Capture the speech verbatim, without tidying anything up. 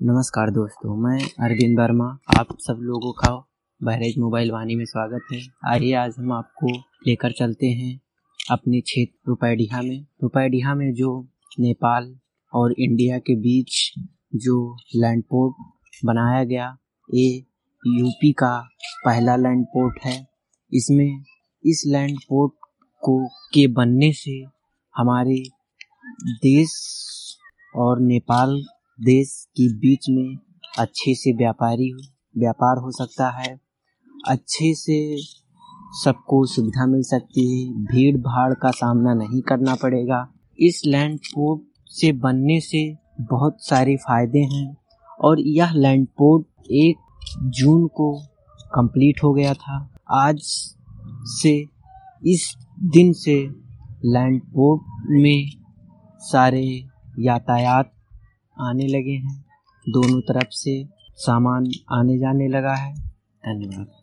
नमस्कार दोस्तों, मैं अरविंद वर्मा। आप सब लोगों का बहरेज मोबाइल वाणी में स्वागत है। आइए आज हम आपको लेकर चलते हैं अपने क्षेत्र रुपैडिहा में। रुपैडिहा में जो नेपाल और इंडिया के बीच जो लैंड पोर्ट बनाया गया, ये यूपी का पहला लैंड पोर्ट है। इसमें इस लैंड पोर्ट को के बनने से हमारे देश और नेपाल देश के बीच में अच्छे से व्यापारी व्यापार हो सकता है, अच्छे से सबको सुविधा मिल सकती है, भीड़ भाड़ का सामना नहीं करना पड़ेगा। इस लैंड पोर्ट से बनने से बहुत सारे फायदे हैं और यह लैंड पोर्ट एक जून को कंप्लीट हो गया था। आज से इस दिन से लैंड पोर्ट में सारे यातायात आने लगे हैं, दोनों तरफ से सामान आने जाने लगा है। धन्यवाद।